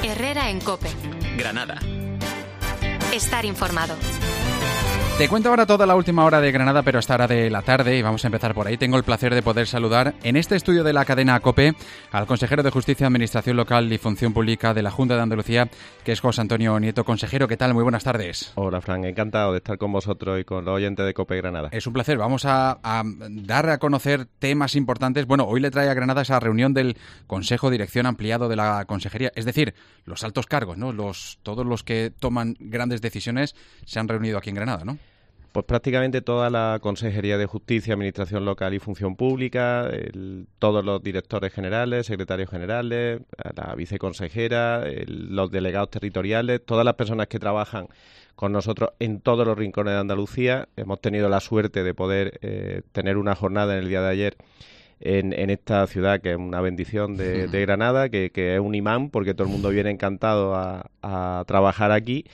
Herrera en COPE. Granada. Estar informado. Te cuento ahora toda la última hora de Granada, pero hasta hora de la tarde, y vamos a empezar por ahí. Tengo el placer de poder saludar en este estudio de la cadena COPE al consejero de Justicia, Administración Local y Función Pública de la Junta de Andalucía, que es José Antonio Nieto. Consejero, ¿qué tal? Muy buenas tardes. Hola, Fran. Encantado de estar con vosotros y con los oyentes de COPE Granada. Es un placer. Vamos a dar a conocer temas importantes. Bueno, hoy le trae a Granada esa reunión del Consejo de Dirección Ampliado de la Consejería, es decir, los altos cargos, ¿no? Todos los que toman grandes decisiones se han reunido aquí en Granada, ¿no? Pues prácticamente toda la Consejería de Justicia, Administración Local y Función Pública, todos los directores generales, secretarios generales, la viceconsejera, los delegados territoriales, todas las personas que trabajan con nosotros en todos los rincones de Andalucía. Hemos tenido la suerte de poder tener una jornada en el día de ayer en esta ciudad, que es una bendición de Granada, que es un imán, porque todo el mundo viene encantado a trabajar aquí.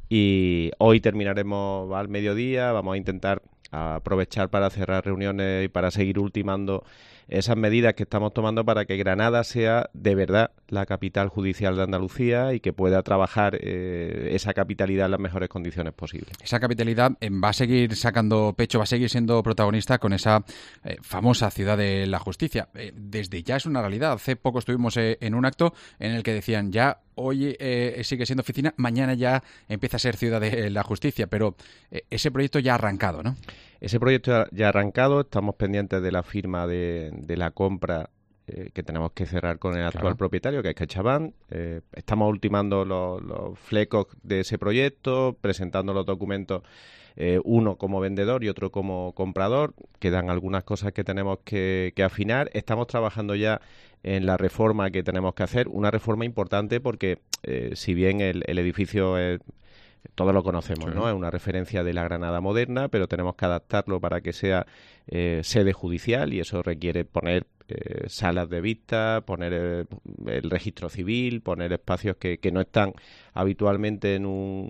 Y hoy terminaremos al mediodía, vamos a intentar aprovechar para cerrar reuniones y para seguir ultimando esas medidas que estamos tomando para que Granada sea de verdad la capital judicial de Andalucía y que pueda trabajar esa capitalidad en las mejores condiciones posibles. Esa capitalidad va a seguir sacando pecho, va a seguir siendo protagonista con esa famosa ciudad de la justicia. Desde ya es una realidad. Hace poco estuvimos en un acto en el que decían ya hoy sigue siendo oficina, mañana ya empieza a ser ciudad de la justicia, pero ese proyecto ya ha arrancado, ¿no? Ese proyecto ya ha arrancado, estamos pendientes de la firma de la compra que tenemos que cerrar con el actual propietario, que es CaixaBank. Estamos ultimando los flecos de ese proyecto, presentando los documentos, uno como vendedor y otro como comprador. Quedan algunas cosas que tenemos que afinar. Estamos trabajando ya en la reforma que tenemos que hacer, una reforma importante porque si bien el edificio es... Todos lo conocemos, ¿no? Es una referencia de la Granada moderna, pero tenemos que adaptarlo para que sea sede judicial, y eso requiere poner salas de vista, poner el registro civil, poner espacios que no están habitualmente en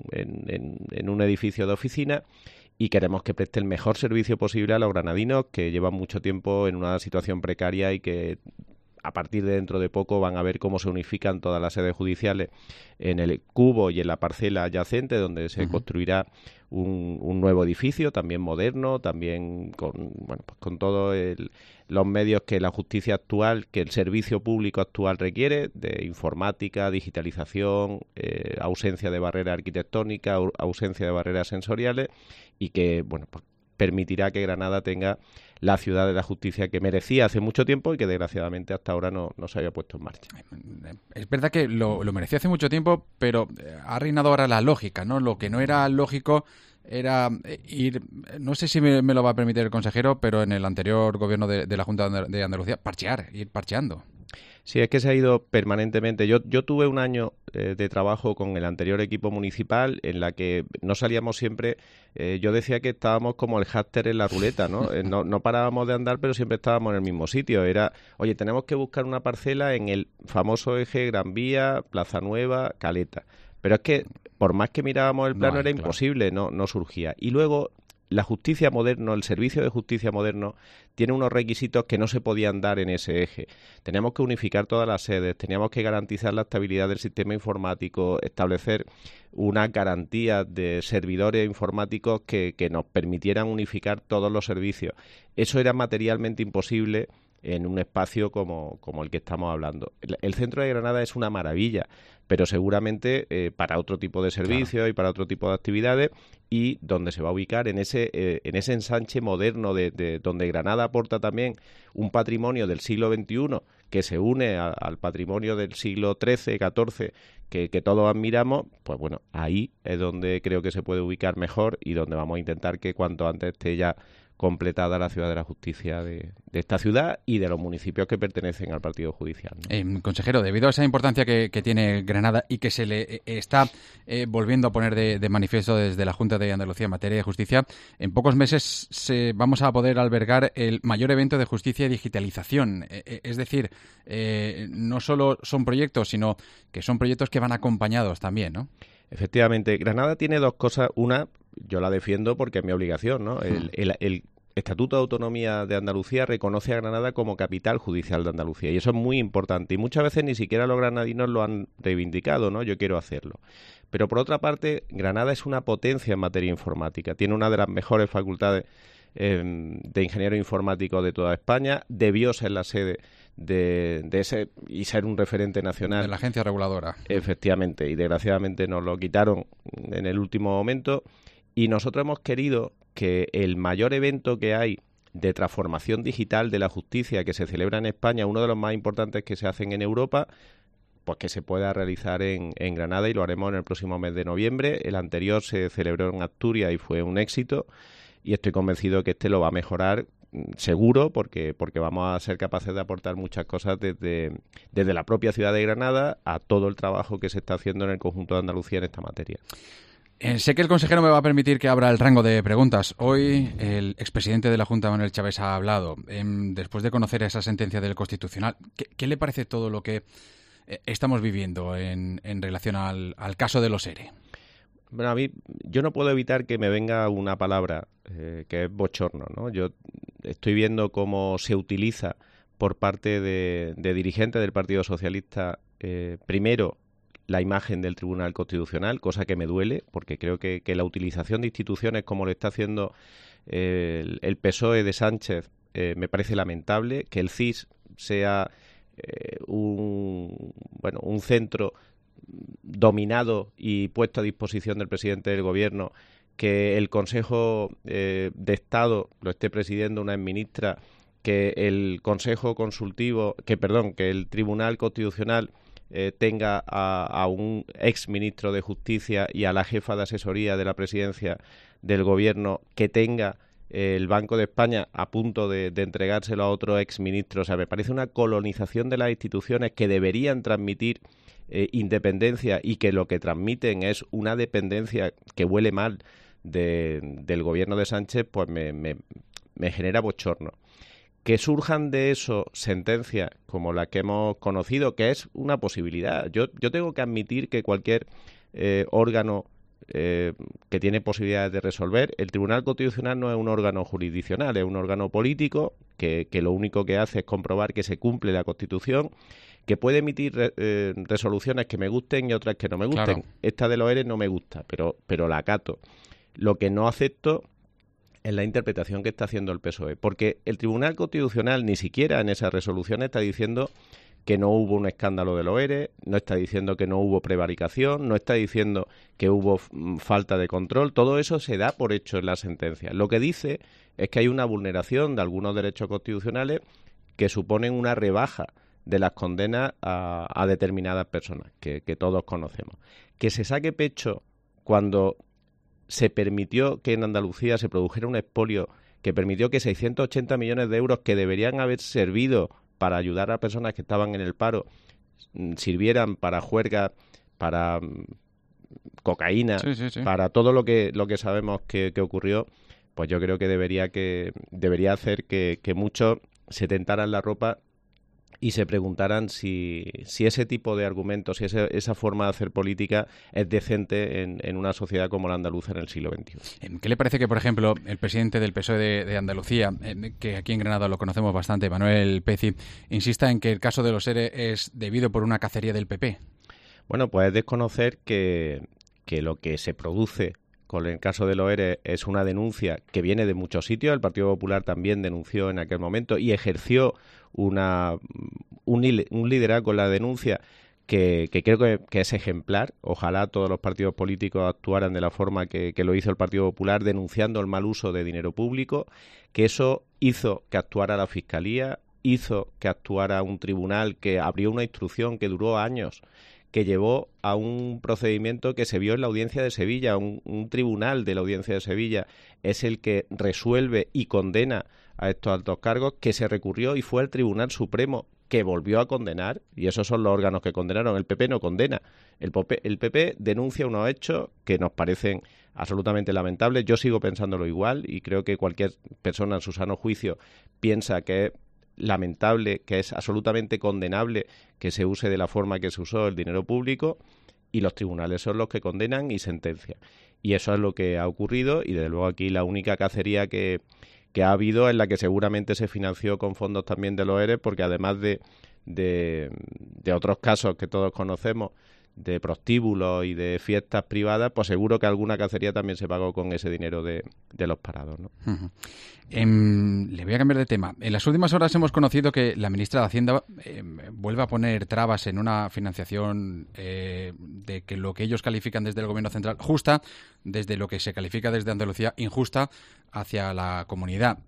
un edificio de oficina, y queremos que preste el mejor servicio posible a los granadinos que llevan mucho tiempo en una situación precaria y que a partir de dentro de poco van a ver cómo se unifican todas las sedes judiciales en el cubo y en la parcela adyacente, donde se construirá un nuevo edificio, también moderno, también con todos los medios que la justicia actual, que el servicio público actual requiere, de informática, digitalización, ausencia de barreras arquitectónicas, ausencia de barreras sensoriales, y que, permitirá que Granada tenga la ciudad de la justicia que merecía hace mucho tiempo y que desgraciadamente hasta ahora no se había puesto en marcha. Es verdad que lo merecía hace mucho tiempo, pero ha reinado ahora la lógica, ¿no? Lo que no era lógico era ir, no sé si me lo va a permitir el consejero, pero en el anterior gobierno de la Junta de Andalucía, ir parcheando. Sí, es que se ha ido permanentemente. Yo tuve un año de trabajo con el anterior equipo municipal en la que no salíamos siempre. Yo decía que estábamos como el hámster en la ruleta, ¿no? No parábamos de andar, pero siempre estábamos en el mismo sitio. Era, oye, tenemos que buscar una parcela en el famoso eje Gran Vía, Plaza Nueva, Caleta. Pero es que, por más que mirábamos el plano, era imposible, no surgía. Y luego, la justicia moderna, el servicio de justicia moderno, tiene unos requisitos que no se podían dar en ese eje. Teníamos que unificar todas las sedes, teníamos que garantizar la estabilidad del sistema informático, establecer unas garantías de servidores informáticos que nos permitieran unificar todos los servicios. Eso era materialmente imposible en un espacio como el que estamos hablando. El centro de Granada es una maravilla, pero seguramente para otro tipo de servicios y para otro tipo de actividades, y donde se va a ubicar en ese ensanche moderno de donde Granada aporta también un patrimonio del siglo XXI que se une al patrimonio del siglo XIII, XIV, que todos admiramos. Pues bueno, ahí es donde creo que se puede ubicar mejor y donde vamos a intentar que cuanto antes esté ya completada la ciudad de la justicia de esta ciudad y de los municipios que pertenecen al partido judicial, ¿no? Consejero, debido a esa importancia que tiene Granada y que se le está volviendo a poner de manifiesto desde la Junta de Andalucía en materia de justicia, en pocos meses vamos a poder albergar el mayor evento de justicia y digitalización. Es decir, no solo son proyectos, sino que son proyectos que van acompañados también, ¿no? Efectivamente, Granada tiene dos cosas. Una, yo la defiendo porque es mi obligación, ¿no? El Estatuto de Autonomía de Andalucía reconoce a Granada como capital judicial de Andalucía, y eso es muy importante, y muchas veces ni siquiera los granadinos lo han reivindicado, ¿no? Yo quiero hacerlo. Pero por otra parte, Granada es una potencia en materia informática, tiene una de las mejores facultades de ingeniero informático de toda España, debió ser la sede de ese y ser un referente nacional. De la agencia reguladora. Efectivamente, y desgraciadamente nos lo quitaron en el último momento, y nosotros hemos querido que el mayor evento que hay de transformación digital de la justicia que se celebra en España, uno de los más importantes que se hacen en Europa, pues que se pueda realizar en Granada, y lo haremos en el próximo mes de noviembre. El anterior se celebró en Asturias y fue un éxito, y estoy convencido que este lo va a mejorar seguro, porque vamos a ser capaces de aportar muchas cosas desde la propia ciudad de Granada a todo el trabajo que se está haciendo en el conjunto de Andalucía en esta materia. Sé que el consejero me va a permitir que abra el rango de preguntas. Hoy el expresidente de la Junta, Manuel Chaves, ha hablado. Después de conocer esa sentencia del Constitucional, ¿qué le parece todo lo que estamos viviendo en relación al caso de los ERE? Bueno, a mí, yo no puedo evitar que me venga una palabra que es bochorno, ¿no? Yo estoy viendo cómo se utiliza por parte de dirigentes del Partido Socialista, primero, la imagen del Tribunal Constitucional, cosa que me duele, porque creo que la utilización de instituciones como lo está haciendo el PSOE de Sánchez me parece lamentable, que el CIS sea un centro dominado y puesto a disposición del presidente del Gobierno, que el Consejo de Estado lo esté presidiendo una exministra, que el Consejo Consultivo, que el Tribunal Constitucional tenga a un exministro de Justicia y a la jefa de asesoría de la presidencia del Gobierno, que tenga el Banco de España a punto de entregárselo a otro exministro. O sea, me parece una colonización de las instituciones que deberían transmitir independencia, y que lo que transmiten es una dependencia que huele mal del gobierno de Sánchez, pues me genera bochorno. Que surjan de eso sentencias como la que hemos conocido, que es una posibilidad. Yo tengo que admitir que cualquier órgano que tiene posibilidades de resolver, el Tribunal Constitucional no es un órgano jurisdiccional, es un órgano político que lo único que hace es comprobar que se cumple la Constitución, que puede emitir resoluciones que me gusten y otras que no me gusten. Claro. Esta de los ERE no me gusta, pero la acato. Lo que no acepto es la interpretación que está haciendo el PSOE, porque el Tribunal Constitucional ni siquiera en esa resolución está diciendo que no hubo un escándalo de los ERE, no está diciendo que no hubo prevaricación, no está diciendo que hubo falta de control. Todo eso se da por hecho en la sentencia. Lo que dice es que hay una vulneración de algunos derechos constitucionales que suponen una rebaja de las condenas a determinadas personas, que todos conocemos. Que se saque pecho cuando se permitió que en Andalucía se produjera un expolio que permitió que 680 millones de euros que deberían haber servido para ayudar a personas que estaban en el paro sirvieran para juergas, para cocaína, sí. Para todo lo que sabemos que ocurrió, pues yo creo que debería hacer que muchos se tentaran la ropa y se preguntaran si ese tipo de argumentos, si esa forma de hacer política es decente en una sociedad como la andaluza en el siglo XXI. ¿Qué le parece que, por ejemplo, el presidente del PSOE de Andalucía, que aquí en Granada lo conocemos bastante, Manuel Peci, insista en que el caso de los ERE es debido por una cacería del PP? Bueno, pues es desconocer que lo que se produce con el caso de los ERE es una denuncia que viene de muchos sitios. El Partido Popular también denunció en aquel momento y ejerció un liderazgo en la denuncia que creo que es ejemplar. Ojalá todos los partidos políticos actuaran de la forma que lo hizo el Partido Popular, denunciando el mal uso de dinero público, que eso hizo que actuara la Fiscalía, hizo que actuara un tribunal que abrió una instrucción que duró años, que llevó a un procedimiento que se vio en la Audiencia de Sevilla. Un tribunal de la Audiencia de Sevilla es el que resuelve y condena a estos altos cargos, que se recurrió y fue el Tribunal Supremo que volvió a condenar, y esos son los órganos que condenaron. El PP no condena. El PP denuncia unos hechos que nos parecen absolutamente lamentables. Yo sigo pensándolo igual y creo que cualquier persona en su sano juicio piensa que es lamentable, que es absolutamente condenable que se use de la forma que se usó el dinero público, y los tribunales son los que condenan y sentencian. Y eso es lo que ha ocurrido, y desde luego aquí la única cacería que que ha habido, en la que seguramente se financió con fondos también de los ERE, porque además de otros casos que todos conocemos, de prostíbulos y de fiestas privadas, pues seguro que alguna cacería también se pagó con ese dinero de los parados, ¿no? Uh-huh. Le voy a cambiar de tema. En las últimas horas hemos conocido que la ministra de Hacienda vuelve a poner trabas en una financiación de que lo que ellos califican desde el Gobierno central justa, desde lo que se califica desde Andalucía injusta hacia la comunidad.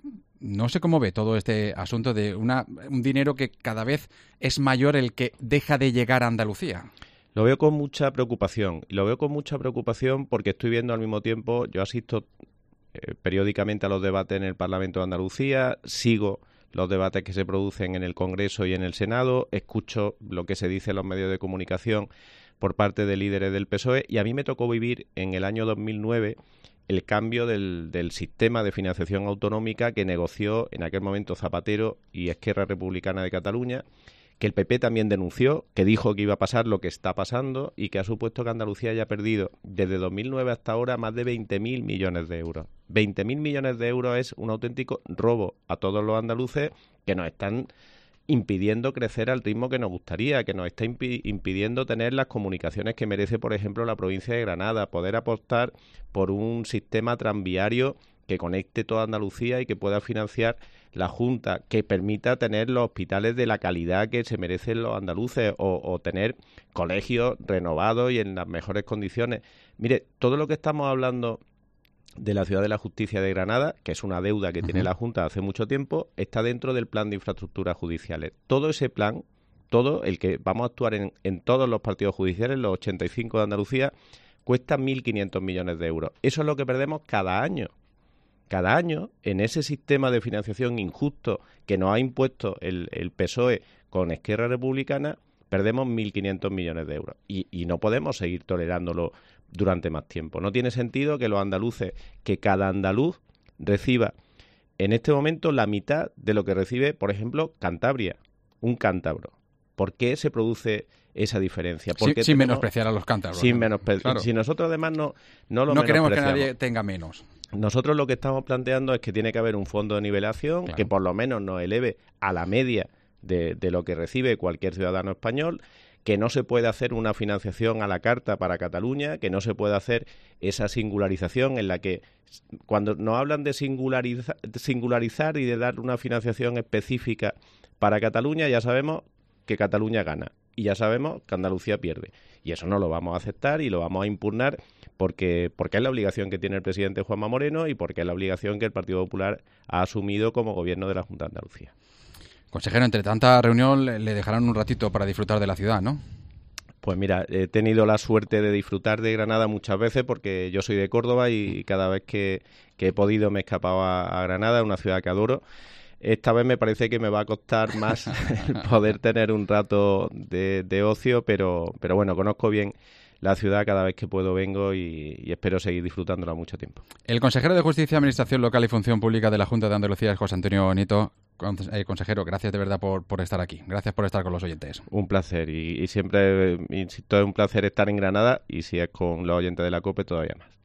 No sé cómo ve todo este asunto de un dinero que cada vez es mayor el que deja de llegar a Andalucía. Lo veo con mucha preocupación. Y lo veo con mucha preocupación porque estoy viendo al mismo tiempo, yo asisto periódicamente a los debates en el Parlamento de Andalucía, sigo los debates que se producen en el Congreso y en el Senado, escucho lo que se dice en los medios de comunicación por parte de líderes del PSOE, y a mí me tocó vivir en el año 2009 el cambio del sistema de financiación autonómica que negoció en aquel momento Zapatero y Esquerra Republicana de Cataluña, que el PP también denunció, que dijo que iba a pasar lo que está pasando y que ha supuesto que Andalucía haya perdido desde 2009 hasta ahora más de 20.000 millones de euros. 20.000 millones de euros es un auténtico robo a todos los andaluces que nos están impidiendo crecer al ritmo que nos gustaría, que nos está impidiendo tener las comunicaciones que merece, por ejemplo, la provincia de Granada, poder apostar por un sistema tranviario que conecte toda Andalucía y que pueda financiar la Junta, que permita tener los hospitales de la calidad que se merecen los andaluces o tener colegios renovados y en las mejores condiciones. Mire, todo lo que estamos hablando de la Ciudad de la Justicia de Granada, que es una deuda que tiene la Junta hace mucho tiempo, está dentro del plan de infraestructuras judiciales. Todo ese plan, todo el que vamos a actuar en todos los partidos judiciales, los 85 de Andalucía, cuesta 1.500 millones de euros. Eso es lo que perdemos cada año. Cada año, en ese sistema de financiación injusto que nos ha impuesto el PSOE con Esquerra Republicana, perdemos 1.500 millones de euros. Y no podemos seguir tolerándolo durante más tiempo. No tiene sentido que los andaluces, que cada andaluz reciba en este momento la mitad de lo que recibe, por ejemplo, Cantabria, un cántabro. ¿Por qué se produce esa diferencia? Sin menospreciar a los cántabros. Sin menospreciar. Claro. Si nosotros además no queremos que nadie tenga menos. Nosotros lo que estamos planteando es que tiene que haber un fondo de nivelación que por lo menos nos eleve a la media de lo que recibe cualquier ciudadano español, que no se puede hacer una financiación a la carta para Cataluña, que no se puede hacer esa singularización en la que cuando nos hablan de singularizar y de dar una financiación específica para Cataluña, ya sabemos que Cataluña gana y ya sabemos que Andalucía pierde. Y eso no lo vamos a aceptar y lo vamos a impugnar porque es la obligación que tiene el presidente Juanma Moreno y porque es la obligación que el Partido Popular ha asumido como gobierno de la Junta de Andalucía. Consejero, entre tanta reunión le dejarán un ratito para disfrutar de la ciudad, ¿no? Pues mira, he tenido la suerte de disfrutar de Granada muchas veces porque yo soy de Córdoba y cada vez que he podido me he escapado a Granada, una ciudad que adoro. Esta vez me parece que me va a costar más poder tener un rato de ocio, pero bueno, conozco bien la ciudad, cada vez que puedo vengo y espero seguir disfrutándola mucho tiempo. El consejero de Justicia, Administración Local y Función Pública de la Junta de Andalucía es José Antonio Nieto. Consejero, gracias de verdad por estar aquí. Gracias por estar con los oyentes. Un placer y siempre, insisto, es un placer estar en Granada y si es con los oyentes de la COPE todavía más.